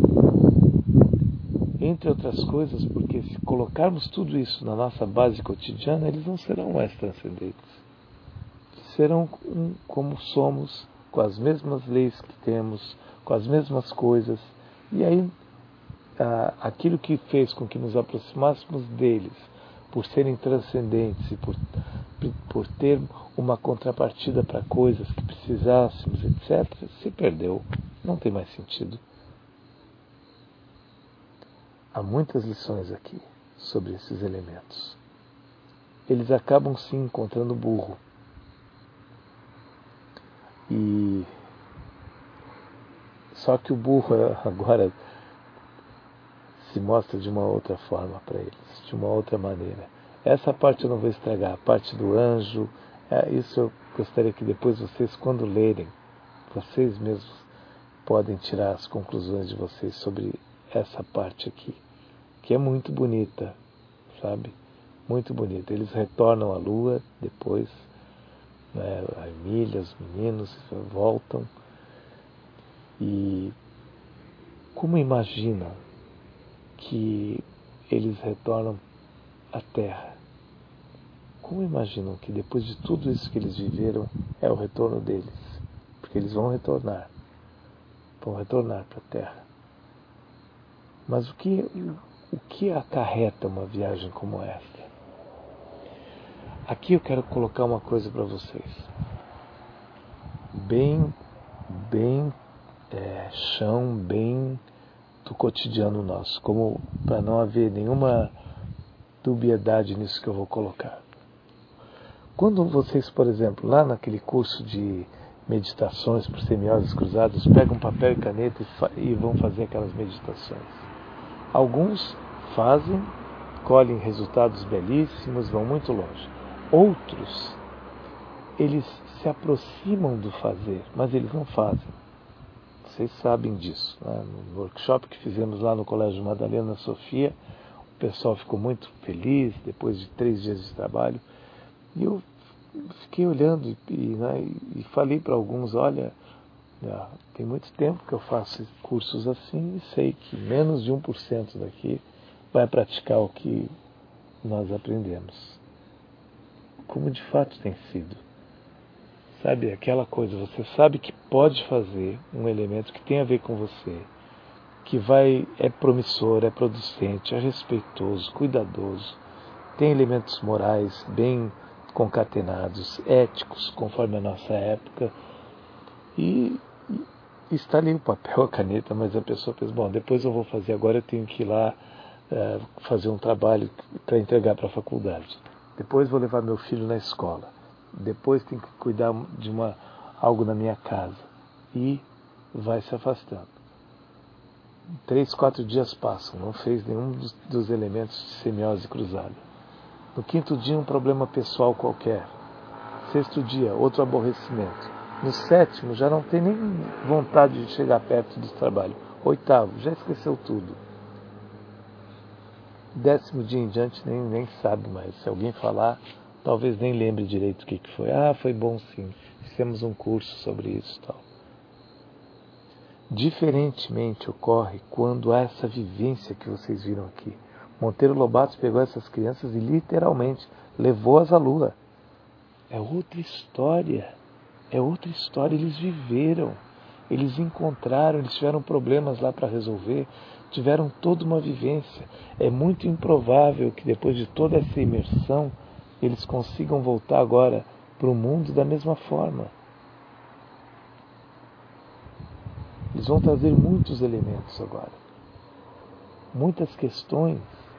Entre outras coisas, porque se colocarmos tudo isso na nossa base cotidiana, eles não serão mais transcendentes. Eles serão como somos, com as mesmas leis que temos, com as mesmas coisas. E aí, aquilo que fez com que nos aproximássemos deles, por serem transcendentes e por ter uma contrapartida para coisas que precisássemos, etc., se perdeu. Não tem mais sentido. Há muitas lições aqui sobre esses elementos. Eles acabam se encontrando burro. Só que o burro agora se mostra de uma outra forma para eles, de uma outra maneira. Essa parte eu não vou estragar, a parte do anjo, isso eu gostaria que depois vocês, quando lerem, vocês mesmos podem tirar as conclusões de vocês sobre essa parte aqui, que é muito bonita, sabe? Muito bonita. Eles retornam à Lua depois, né? A Emília, os meninos voltam. E como imaginam que eles retornam à Terra? Como imaginam que depois de tudo isso que eles viveram é o retorno deles? Porque eles vão retornar para a Terra. Mas o que acarreta uma viagem como esta? Aqui eu quero colocar uma coisa para vocês. Bem chão, bem do cotidiano nosso, como para não haver nenhuma dubiedade nisso que eu vou colocar. Quando vocês, por exemplo, lá naquele curso de meditações por semioses cruzadas, pegam papel e caneta e vão fazer aquelas meditações. Alguns fazem, colhem resultados belíssimos, vão muito longe. Outros, eles se aproximam do fazer, mas eles não fazem. Vocês sabem disso, né? No workshop que fizemos lá no Colégio Madalena Sofia, o pessoal ficou muito feliz depois de 3 dias de trabalho. E eu fiquei olhando e falei para alguns, olha, tem muito tempo que eu faço cursos assim e sei que menos de 1% daqui vai praticar o que nós aprendemos. Como de fato tem sido. Sabe, aquela coisa, você sabe que pode fazer um elemento que tem a ver com você, que é promissor, é producente, é respeitoso, cuidadoso, tem elementos morais bem concatenados, éticos, conforme a nossa época, e está ali o papel, a caneta, mas a pessoa pensa, bom, depois eu vou fazer, agora eu tenho que ir lá fazer um trabalho para entregar para a faculdade, depois vou levar meu filho na escola, depois tenho que cuidar de algo na minha casa, e vai se afastando. 3, 4 dias passam, não fez nenhum dos elementos de semiose cruzada. No 5º dia, um problema pessoal qualquer. 6º dia, outro aborrecimento. No 7º, já não tem nem vontade de chegar perto do trabalho. 8º, já esqueceu tudo. 10º dia em diante, nem sabe mais. Se alguém falar, talvez nem lembre direito o que foi. Ah, foi bom sim, fizemos um curso sobre isso e tal. Diferentemente ocorre quando há essa vivência que vocês viram aqui. Monteiro Lobato pegou essas crianças e literalmente levou-as à lua. É outra história. Eles viveram, eles encontraram, eles tiveram problemas lá para resolver, tiveram toda uma vivência. É muito improvável que depois de toda essa imersão, eles consigam voltar agora para o mundo da mesma forma. Eles vão trazer muitos elementos agora, muitas questões.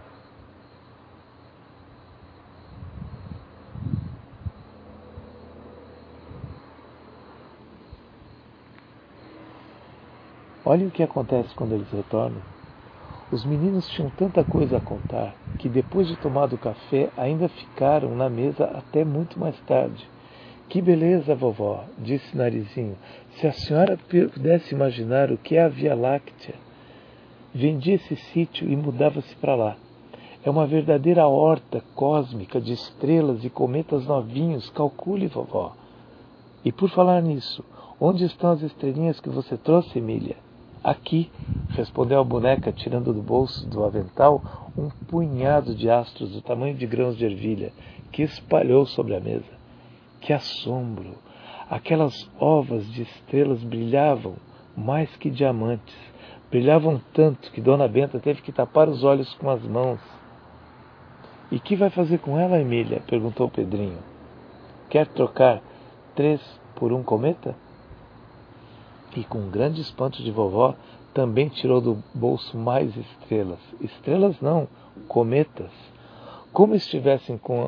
Olhem o que acontece quando eles retornam. Os meninos tinham tanta coisa a contar que depois de tomado o café ainda ficaram na mesa até muito mais tarde. Que beleza, vovó, disse Narizinho. Se a senhora pudesse imaginar o que é a Via Láctea. Vendia esse sítio e mudava-se para lá. É uma verdadeira horta cósmica de estrelas e cometas novinhos, calcule, vovó. E por falar nisso, onde estão as estrelinhas que você trouxe, Emília? Aqui, respondeu a boneca, tirando do bolso do avental um punhado de astros do tamanho de grãos de ervilha, que espalhou sobre a mesa. Que assombro! Aquelas ovas de estrelas brilhavam mais que diamantes. Brilhavam tanto que Dona Benta teve que tapar os olhos com as mãos. E que vai fazer com ela, Emília? Perguntou Pedrinho. Quer trocar 3 por um cometa? E com um grande espanto de vovó, também tirou do bolso mais estrelas. Estrelas não, cometas. Como estivessem com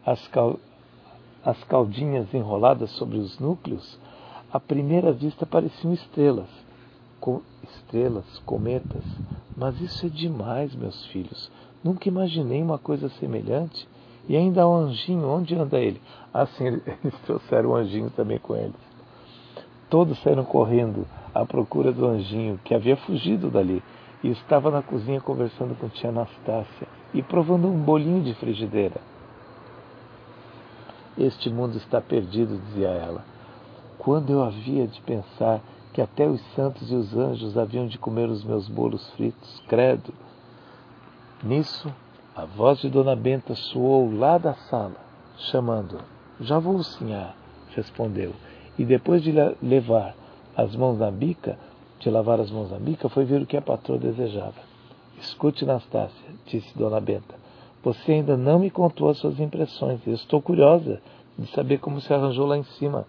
as caldinhas enroladas sobre os núcleos, à primeira vista pareciam estrelas. Estrelas, cometas. Mas isso é demais, meus filhos. Nunca imaginei uma coisa semelhante. E ainda há um anjinho. Onde anda ele? Ah, sim, eles trouxeram o anjinho também com eles. Todos saíram correndo à procura do anjinho, que havia fugido dali, e estava na cozinha conversando com tia Anastácia e provando um bolinho de frigideira. Este mundo está perdido, dizia ela. Quando eu havia de pensar que até os santos e os anjos haviam de comer os meus bolos fritos, credo. Nisso, a voz de Dona Benta soou lá da sala, chamando-a. Já vou, sinhá, respondeu. E depois de lavar as mãos na bica, foi ver o que a patroa desejava. Escute, Nastácia, disse Dona Benta. Você ainda não me contou as suas impressões. Eu estou curiosa de saber como se arranjou lá em cima.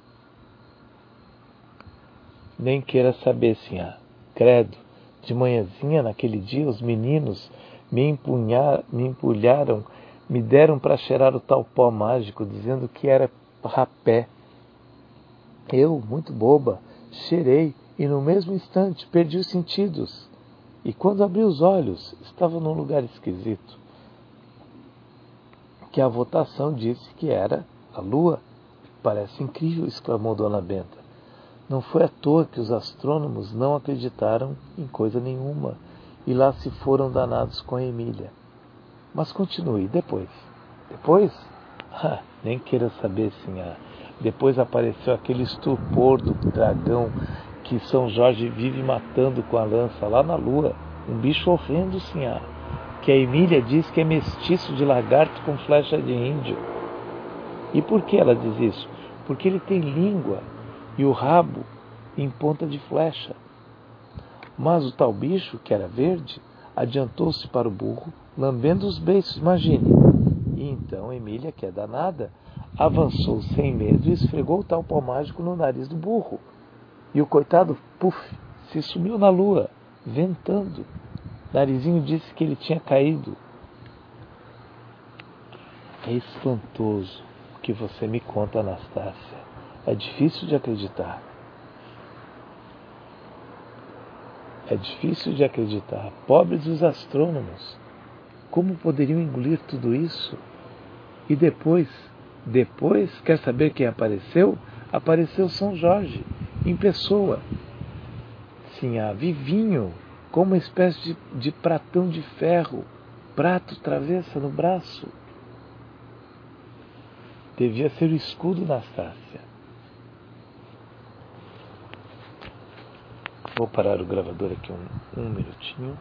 Nem queira saber, sinhá. Credo, de manhãzinha, naquele dia, os meninos me empulharam, me deram para cheirar o tal pó mágico, dizendo que era rapé. Eu, muito boba, cheirei e no mesmo instante perdi os sentidos. E quando abri os olhos, estava num lugar esquisito, que a votação disse que era a lua. Parece incrível, exclamou Dona Benta. Não foi à toa que os astrônomos não acreditaram em coisa nenhuma e lá se foram danados com a Emília. Mas continue, depois? Depois? Nem queira saber, sinhá. Depois apareceu aquele estupor do dragão que São Jorge vive matando com a lança lá na lua. Um bicho horrendo, sinhá, que a Emília diz que é mestiço de lagarto com flecha de índio. E por que ela diz isso? Porque ele tem língua e o rabo em ponta de flecha. Mas o tal bicho, que era verde, adiantou-se para o burro, lambendo os beiços, imagine. E então Emília, que é danada, avançou sem medo e esfregou o tal pó mágico no nariz do burro. E o coitado, puf, se sumiu na lua, ventando. Narizinho disse que ele tinha caído. É espantoso o que você me conta, Anastácia. É difícil de acreditar. É difícil de acreditar. Pobres os astrônomos. Como poderiam engolir tudo isso? E depois, quer saber quem apareceu? Apareceu São Jorge, em pessoa. Sim, vivinho, com uma espécie de pratão de ferro, prato travessa no braço. Devia ser o escudo, Nastácia. Vou parar o gravador aqui um minutinho.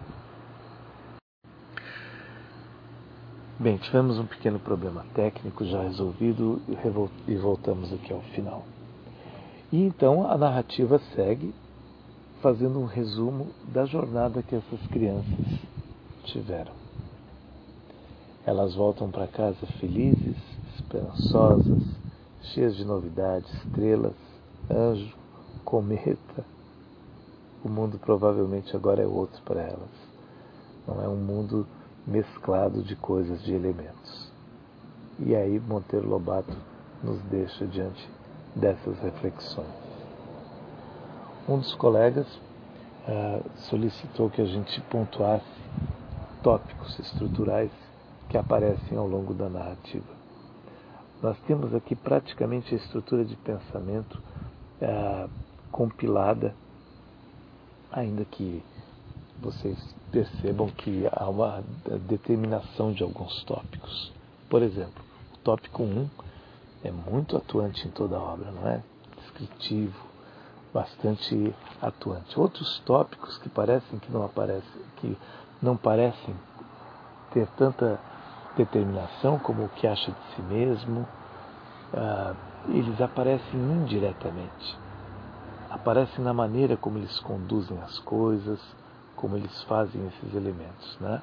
Bem, tivemos um pequeno problema técnico já resolvido e voltamos aqui ao final. E então a narrativa segue fazendo um resumo da jornada que essas crianças tiveram. Elas voltam para casa felizes, esperançosas, cheias de novidades, estrelas, anjo, cometa. O mundo provavelmente agora é outro para elas. Não é um mundo mesclado de coisas, de elementos. E aí Monteiro Lobato nos deixa diante dessas reflexões. Um dos colegas solicitou que a gente pontuasse tópicos estruturais que aparecem ao longo da narrativa. Nós temos aqui praticamente a estrutura de pensamento compilada, ainda que vocês percebam que há uma determinação de alguns tópicos. Por exemplo, o tópico 1 é muito atuante em toda a obra, não é? Descritivo, bastante atuante. Outros tópicos que parecem que não parecem ter tanta determinação, como o que acha de si mesmo, eles aparecem indiretamente. Aparecem na maneira como eles conduzem as coisas, como eles fazem esses elementos, né?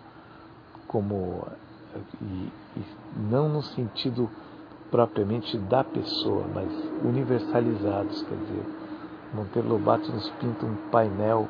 E não no sentido propriamente da pessoa, mas universalizados, quer dizer, Monteiro Lobato nos pinta um painel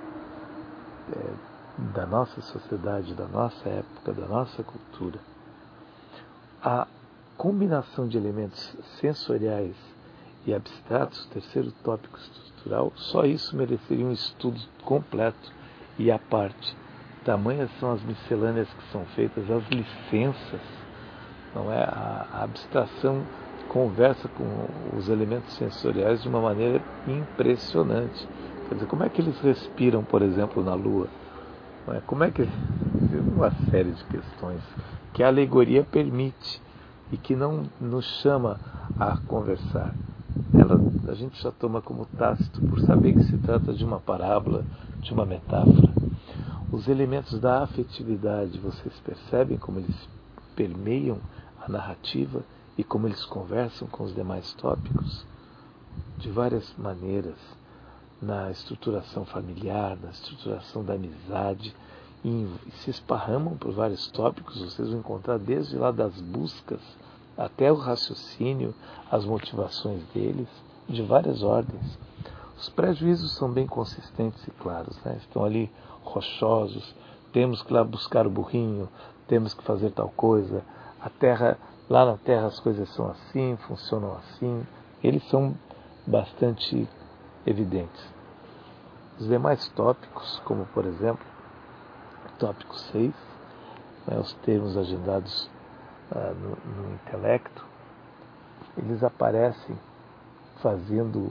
da nossa sociedade, da nossa época, da nossa cultura. A combinação de elementos sensoriais e abstratos, o terceiro tópico estrutural, só isso mereceria um estudo completo e à parte. Tamanhas são as miscelâneas que são feitas, as licenças, não é? A abstração conversa com os elementos sensoriais de uma maneira impressionante. Quer dizer, como é que eles respiram, por exemplo, na Lua? Como é que... Uma série de questões que a alegoria permite e que não nos chama a conversar. A gente já toma como tácito por saber que se trata de uma parábola, de uma metáfora. Os elementos da afetividade, vocês percebem como eles permeiam a narrativa e como eles conversam com os demais tópicos? De várias maneiras, na estruturação familiar, na estruturação da amizade, e se esparramam por vários tópicos. Vocês vão encontrar desde lá das buscas até o raciocínio, as motivações deles, de várias ordens. Os prejuízos são bem consistentes e claros, né? Estão ali rochosos, temos que ir lá buscar o burrinho, temos que fazer tal coisa, a terra, lá na terra as coisas são assim, funcionam assim. Eles são bastante evidentes. Os demais tópicos, como por exemplo, tópico 6, né, os termos agendados no intelecto, eles aparecem fazendo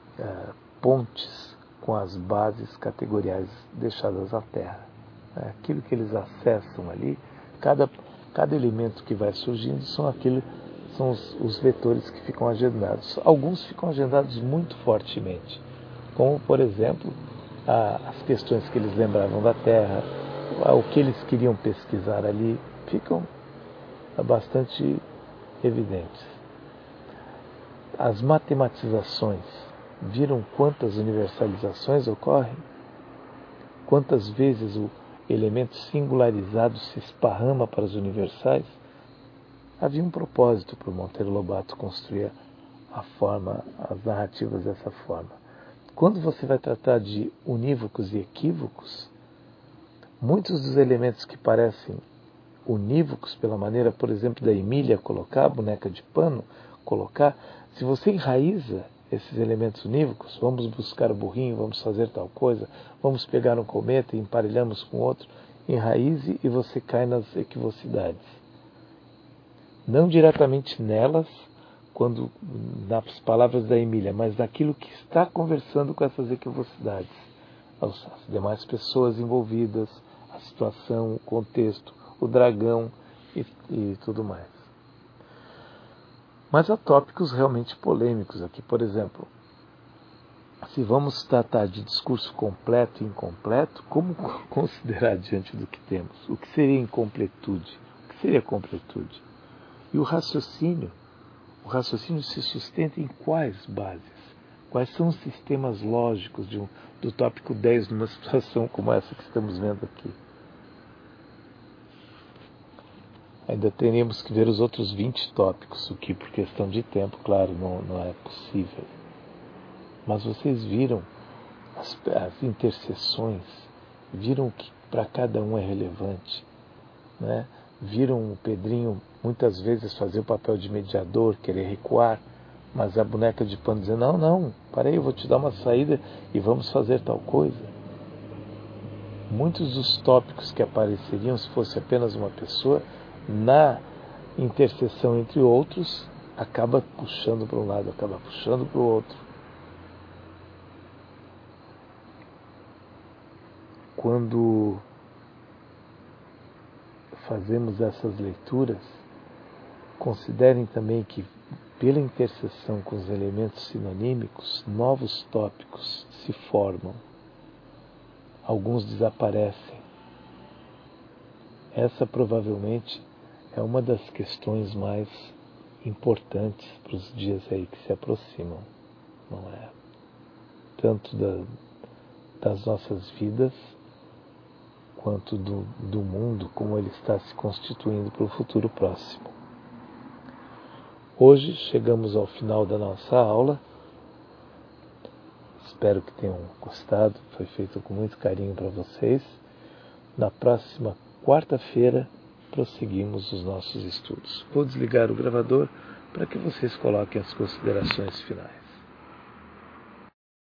pontes com as bases categoriais deixadas na Terra. Aquilo que eles acessam ali, cada elemento que vai surgindo são os vetores que ficam agendados. Alguns ficam agendados muito fortemente, como por exemplo as questões que eles lembravam da Terra, o que eles queriam pesquisar ali, ficam bastante evidentes. As matematizações, viram quantas universalizações ocorrem? Quantas vezes o elemento singularizado se esparrama para os universais? Havia um propósito para o Monteiro Lobato construir as narrativas dessa forma. Quando você vai tratar de unívocos e equívocos, muitos dos elementos que parecem unívocos, pela maneira, por exemplo, da Emília colocar, a boneca de pano, colocar, se você enraiza esses elementos unívocos, vamos buscar o burrinho, vamos fazer tal coisa, vamos pegar um cometa e emparelhamos com outro, enraize e você cai nas equivocidades. Não diretamente nelas, quando nas palavras da Emília, mas naquilo que está conversando com essas equivocidades. As demais pessoas envolvidas, a situação, o contexto, o dragão e tudo mais. Mas há tópicos realmente polêmicos aqui. Por exemplo, se vamos tratar de discurso completo e incompleto, como considerar diante do que temos? O que seria incompletude? O que seria completude? E o raciocínio se sustenta em quais bases? Quais são os sistemas lógicos do tópico 10 numa situação como essa que estamos vendo aqui? Ainda teremos que ver os outros 20 tópicos, o que por questão de tempo, claro, não é possível. Mas vocês viram as interseções, viram o que para cada um é relevante, né? Viram o Pedrinho muitas vezes fazer o papel de mediador, querer recuar, mas a boneca de pano dizer, não, parei, eu vou te dar uma saída e vamos fazer tal coisa. Muitos dos tópicos que apareceriam se fosse apenas uma pessoa, na interseção entre outros, acaba puxando para um lado, acaba puxando para o outro. Quando fazemos essas leituras, considerem também que, pela interseção com os elementos sinonímicos, novos tópicos se formam. Alguns desaparecem. Essa provavelmente é uma das questões mais importantes para os dias aí que se aproximam, não é? Tanto das nossas vidas, quanto do mundo, como ele está se constituindo para o futuro próximo. Hoje chegamos ao final da nossa aula. Espero que tenham gostado, foi feito com muito carinho para vocês. Na próxima quarta-feira, prosseguimos os nossos estudos. Vou desligar o gravador para que vocês coloquem as considerações finais.